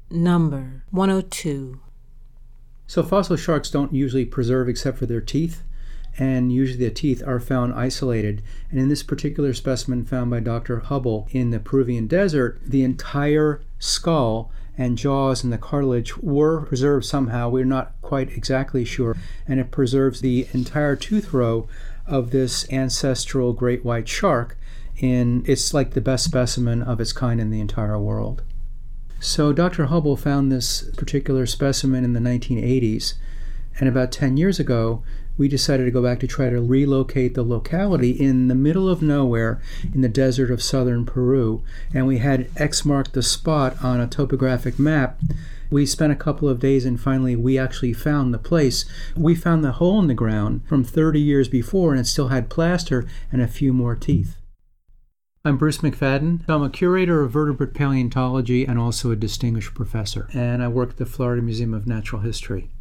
Number 102. So fossil sharks don't usually preserve except for their teeth, and usually the teeth are found isolated. And in this particular specimen found by Dr. Hubble in the Peruvian desert, the entire skull and jaws and the cartilage were preserved somehow. We're not quite exactly sure. And it preserves the entire tooth row of this ancestral great white shark. And it's like the best specimen of its kind in the entire world. So Dr. Hubble found this particular specimen in the 1980s. And about 10 years ago, we decided to go back to try to relocate the locality in the middle of nowhere in the desert of southern Peru. And we had X marked the spot on a topographic map. We spent a couple of days and finally we actually found the place. We found the hole in the ground from 30 years before and it still had plaster and a few more teeth. I'm Bruce McFadden. I'm a curator of vertebrate paleontology and also a distinguished professor. And I work at the Florida Museum of Natural History.